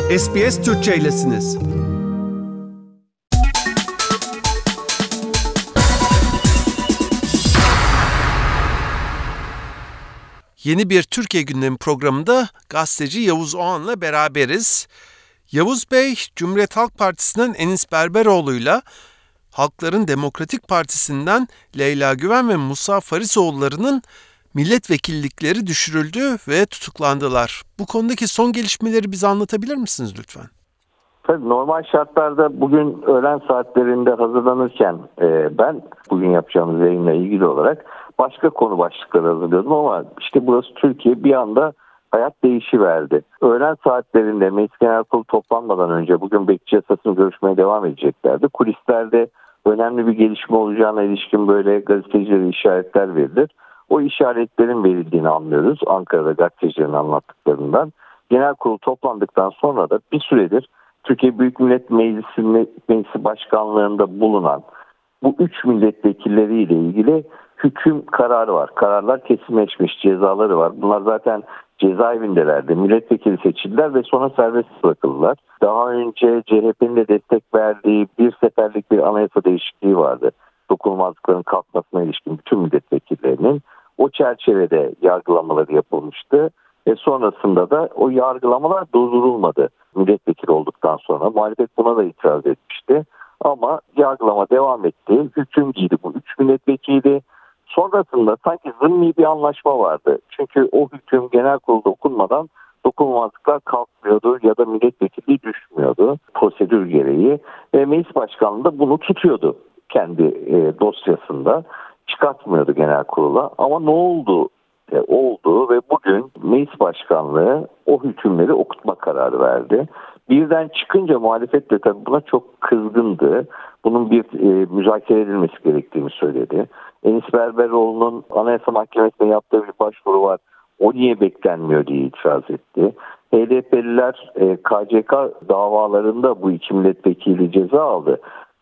SBS Türkçe'ylesiniz. Yeni bir Türkiye Gündemi programında gazeteci Yavuz Oğan'la beraberiz. Yavuz Bey, Cumhuriyet Halk Partisi'nden Enis Berberoğlu'yla Halkların Demokratik Partisi'nden Leyla Güven ve Musa Farisoğulları'nın milletvekillikleri düşürüldü ve tutuklandılar. Bu konudaki son gelişmeleri bize anlatabilir misiniz lütfen? Tabii normal şartlarda bugün öğlen saatlerinde hazırlanırken ben bugün yapacağımız yayınla ilgili olarak başka konu başlıkları hazırlıyordum ama işte burası Türkiye, bir anda hayat değişiverdi. Öğlen saatlerinde Meclis Genel Kurulu toplanmadan önce bugün bekçi yasasını görüşmeye devam edeceklerdi. Kulislerde önemli bir gelişme olacağına ilişkin böyle gazetecilere işaretler verilir. O işaretlerin verildiğini anlıyoruz Ankara'da gazetecilerin anlattıklarından. Genel kurul toplandıktan sonra da bir süredir Türkiye Büyük Millet Meclisi Başkanlığı'nda bulunan bu 3 milletvekilleriyle ilgili hüküm kararı var. Kararlar kesinleşmiş, cezaları var. Bunlar zaten cezaevindelerdi. Milletvekili seçildiler ve sonra serbest bırakıldılar. Daha önce CHP'nin de destek verdiği bir seferlik bir anayasa değişikliği vardı. Dokunulmazlıkların kalkmasına ilişkin bütün milletvekillerinin o çerçevede yargılamaları yapılmıştı. Sonrasında da o yargılamalar durdurulmadı milletvekili olduktan sonra. Muhalefet buna da itiraz etmişti. Ama yargılama devam etti. Hüküm giydi bu 3 milletvekili. Sonrasında sanki zımni bir anlaşma vardı. Çünkü o hüküm genel kurulda okunmadan dokunulmazlıklar kalkmıyordu ya da milletvekilliği düşmüyordu prosedür gereği. Meclis Başkanlığı da bunu tutuyordu kendi dosyasında. Çıkartmıyordu genel kurula. Ama ne oldu? Oldu ve bugün Meclis Başkanlığı o hükümleri okutma kararı verdi. Birden çıkınca muhalefet de tabii buna çok kızgındı. Bunun bir müzakere edilmesi gerektiğini söyledi. Enis Berberoğlu'nun Anayasa Mahkemesi'ne yaptığı bir başvuru var. O niye beklenmiyor diye itiraz etti. HDP'liler KCK davalarında bu 2 milletvekili ceza aldı.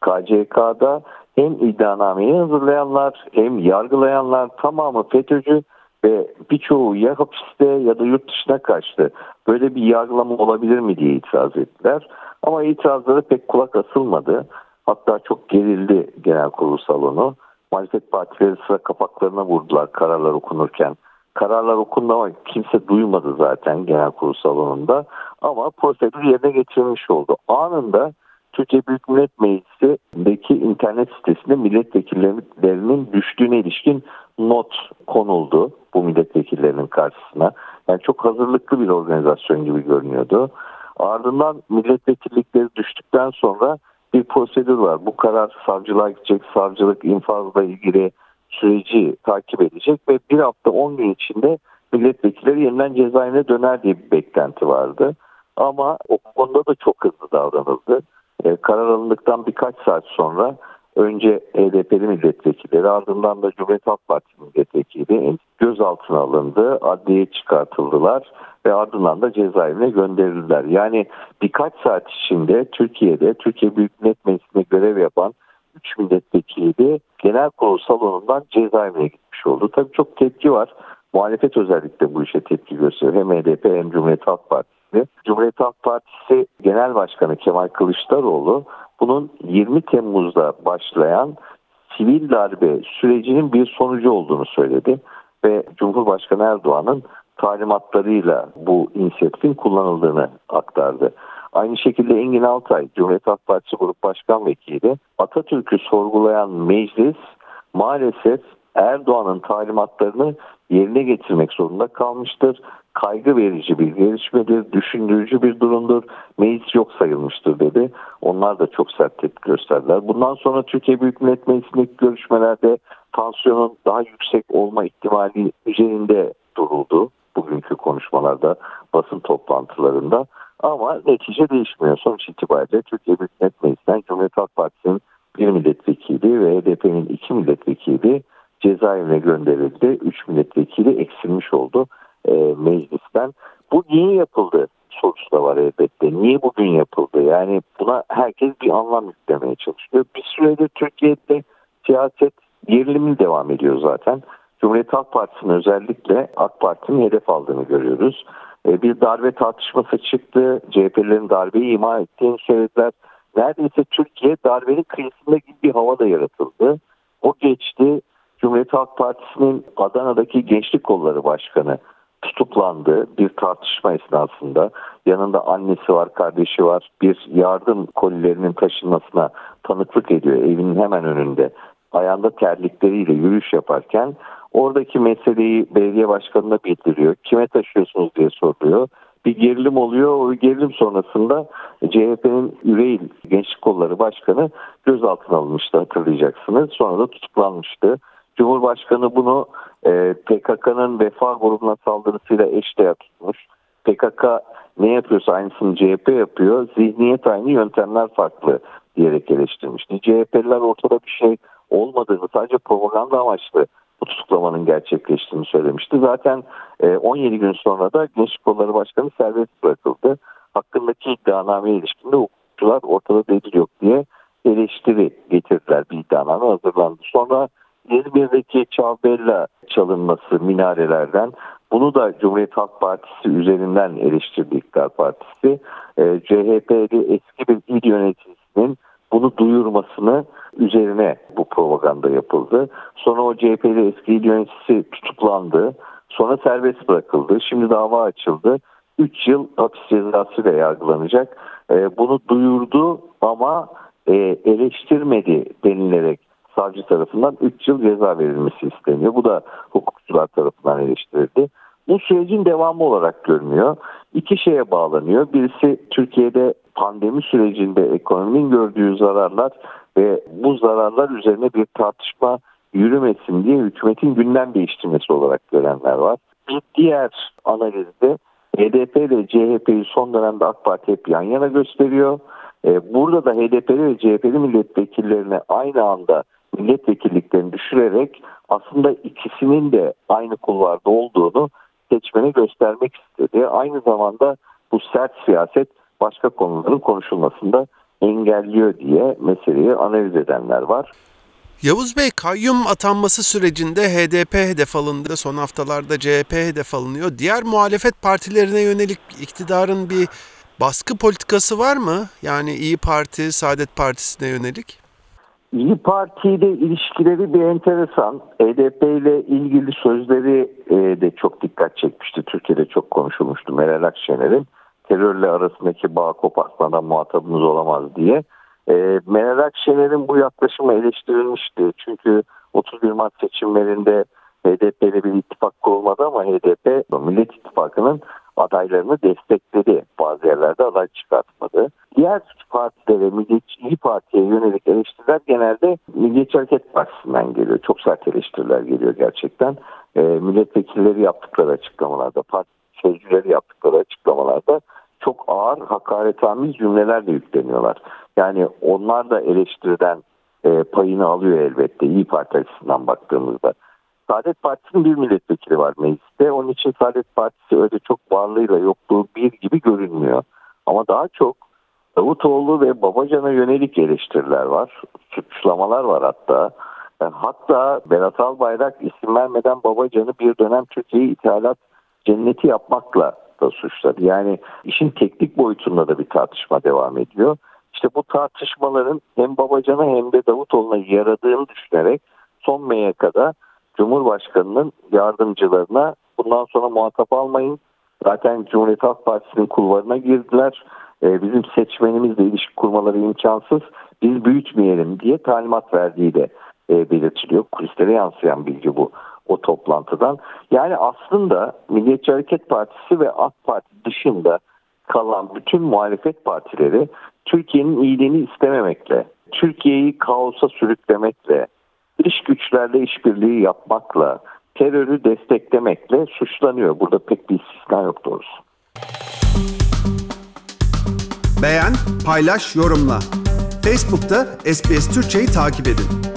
KCK'da hem iddianameyi hazırlayanlar hem yargılayanlar tamamı FETÖ'cü ve birçoğu ya hapiste ya da yurt dışına kaçtı. Böyle bir yargılama olabilir mi diye itiraz ettiler. Ama itirazlara pek kulak asılmadı. Hatta çok gerildi genel kurul salonu. Muhalefet partileri sıra kapaklarına vurdular kararlar okunurken. Kararlar okundu ama kimse duymadı zaten genel kurul salonunda. Ama prosedür yerine getirilmiş oldu. Anında Türkiye Büyük Millet Meclisi'ndeki internet sitesinde milletvekillerinin düştüğüne ilişkin not konuldu bu milletvekillerinin karşısına. Yani çok hazırlıklı bir organizasyon gibi görünüyordu. Ardından milletvekillikleri düştükten sonra bir prosedür var. Bu karar savcılığa gidecek. Savcılık infazla ilgili süreci takip edecek ve 1 hafta 10 gün içinde milletvekilleri yeniden cezaevine döner diye bir beklenti vardı. Ama o konuda da çok hızlı davranıldı. Karar alındıktan birkaç saat sonra önce HDP'li milletvekilleri, ardından da Cumhuriyet Halk Partisi milletvekili gözaltına alındı, adliyeye çıkartıldılar ve ardından da cezaevine gönderildiler. Yani birkaç saat içinde Türkiye'de Türkiye Büyük Millet Meclisi'nde görev yapan 3 milletvekili genel kurul salonundan cezaevine gitmiş oldu. Tabii çok tepki var. Muhalefet özellikle bu işe tepki gösteriyor. Hem HDP hem Cumhuriyet Halk Partisi. Cumhuriyet Halk Partisi Genel Başkanı Kemal Kılıçdaroğlu bunun 20 Temmuz'da başlayan sivil darbe sürecinin bir sonucu olduğunu söyledi ve Cumhurbaşkanı Erdoğan'ın talimatlarıyla bu inisiyatifin kullanıldığını aktardı. Aynı şekilde Engin Altay, Cumhuriyet Halk Partisi Grup Başkan Vekili, Atatürk'ü sorgulayan meclis maalesef Erdoğan'ın talimatlarını yerine getirmek zorunda kalmıştır. Kaygı verici bir gelişmedir, düşündürücü bir durumdur. Meclis yok sayılmıştır dedi. Onlar da çok sert tepki gösterdiler. Bundan sonra Türkiye Büyük Millet Meclisi'ndeki görüşmelerde tansiyonun daha yüksek olma ihtimali üzerinde duruldu. Bugünkü konuşmalarda, basın toplantılarında. Ama netice değişmiyor. Sonuç itibariyle Türkiye Büyük Millet Meclisi'nden Cumhuriyet Halk Partisi'nin 1 milletvekili ve HDP'nin 2 milletvekili cezaevine gönderildi. 3 milletvekili eksilmiş oldu meclisten. Bu niye yapıldı sorusu da var elbette. Niye bugün yapıldı? Yani buna herkes bir anlam yüklemeye çalışıyor. Bir süredir Türkiye'de siyaset gerilimi devam ediyor zaten. Cumhuriyet Halk Partisi'nin özellikle AK Parti'nin hedef aldığını görüyoruz. Bir darbe tartışması çıktı. CHP'lilerin darbeyi ima ettiğini söylediler. Neredeyse Türkiye darbenin kıyısında gibi bir hava da yaratıldı. O geçti. Cumhuriyet Halk Partisi'nin Adana'daki Gençlik Kolları Başkanı tutuklandı bir tartışma esnasında. Yanında annesi var, kardeşi var. Bir yardım kolilerinin taşınmasına tanıklık ediyor evinin hemen önünde. Ayağında terlikleriyle yürüyüş yaparken oradaki meseleyi belediye başkanına bildiriyor. Kime taşıyorsunuz diye soruyor. Bir gerilim oluyor. O gerilim sonrasında CHP'nin Üreğil Gençlik Kolları Başkanı gözaltına alınmıştı, hatırlayacaksınız. Sonra da tutuklanmıştı. Cumhurbaşkanı bunu PKK'nın Vefa grubuna saldırısıyla eşdeğer tutmuş. PKK ne yapıyorsa aynısını CHP yapıyor. Zihniyet aynı, yöntemler farklı diyerek eleştirmişti. CHP'liler ortada bir şey olmadığını, sadece propaganda amaçlı bu tutuklamanın gerçekleştiğini söylemişti. Zaten 17 gün sonra da Gençlik Kolları Başkanı serbest bırakıldı. Hakkındaki iddianameye ilişkin de hukukçular ortada delil yok diye eleştiri getirdiler. Bir iddianame hazırlandı. Sonra İzmir'deki Çavbella çalınması minarelerden, bunu da Cumhuriyet Halk Partisi üzerinden eleştirdi İktidar Partisi. CHP'li eski bir il yöneticisinin bunu duyurmasını üzerine bu propaganda yapıldı. Sonra o CHP'li eski il yöneticisi tutuklandı. Sonra serbest bırakıldı. Şimdi dava açıldı. 3 yıl hapis cezasıyla yargılanacak. Bunu duyurdu ama eleştirmedi denilerek savcı tarafından 3 yıl ceza verilmesi isteniyor. Bu da hukukçular tarafından eleştirildi. Bu sürecin devamı olarak görünüyor. İki şeye bağlanıyor. Birisi Türkiye'de pandemi sürecinde ekonominin gördüğü zararlar ve bu zararlar üzerine bir tartışma yürümesin diye hükümetin gündem değiştirmesi olarak görenler var. Bir diğer analizde HDP ile CHP'yi son dönemde AK Parti hep yan yana gösteriyor. Burada da HDP'li ve CHP'li milletvekillerine aynı anda milletvekilliklerini düşürerek aslında ikisinin de aynı kulvarda olduğunu seçmene göstermek istedi. Aynı zamanda bu sert siyaset başka konuların konuşulmasında engelliyor diye meseleyi analiz edenler var. Yavuz Bey, kayyum atanması sürecinde HDP hedef alındı. Son haftalarda CHP hedef alınıyor. Diğer muhalefet partilerine yönelik iktidarın bir baskı politikası var mı? Yani İyi Parti, Saadet Partisi'ne yönelik. İyi Parti ile ilişkileri bir enteresan. HDP ile ilgili sözleri de çok dikkat çekmişti. Türkiye'de çok konuşulmuştu Meral Akşener'in. Terörle arasındaki bağ kopartmadan muhatabımız olamaz diye. Meral Akşener'in bu yaklaşımı eleştirilmişti. Çünkü 31 Mart seçimlerinde HDP ile bir ittifak kurulmadı ama HDP Millet İttifakı'nın adaylarını destekledi. Bazı yerlerde aday çıkartmadı. Diğer partilere, İyi Parti'ye yönelik eleştiriler genelde Milliyetçi Hareket Partisi'nden geliyor. Çok sert eleştiriler geliyor gerçekten. Milletvekilleri yaptıkları açıklamalarda, parti sözcüleri yaptıkları açıklamalarda çok ağır, hakaretamiz cümlelerle yükleniyorlar. Yani onlar da eleştiriden payını alıyor elbette İyi Parti açısından baktığımızda. Saadet Partisi'nin bir milletvekili var mecliste. Onun için Saadet Partisi öyle çok varlığıyla yokluğu bir gibi görünmüyor. Ama daha çok Davutoğlu ve Babacan'a yönelik eleştiriler var. Suçlamalar var hatta. Hatta Berat Albayrak isim vermeden Babacan'ı bir dönem Türkiye'yi ithalat cenneti yapmakla da suçladı. Yani işin teknik boyutunda da bir tartışma devam ediyor. İşte bu tartışmaların hem Babacan'a hem de Davutoğlu'na yaradığını düşünerek son MYK'da Cumhurbaşkanı'nın yardımcılarına bundan sonra muhatap almayın. Zaten Cumhuriyet Halk Partisi'nin kulvarına girdiler. Bizim seçmenimizle ilişki kurmaları imkansız. Biz büyütmeyelim diye talimat verdiği de belirtiliyor. Kulislere yansıyan bilgi bu o toplantıdan. Yani aslında Milliyetçi Hareket Partisi ve AK Parti dışında kalan bütün muhalefet partileri Türkiye'nin iyiliğini istememekle, Türkiye'yi kaosa sürüklemekle, dış güçlerle işbirliği yapmakla, terörü desteklemekle suçlanıyor. Burada pek bir istisna yok doğrusu. Beğen, paylaş, yorumla. Facebook'ta SBS Türkçe'yi takip edin.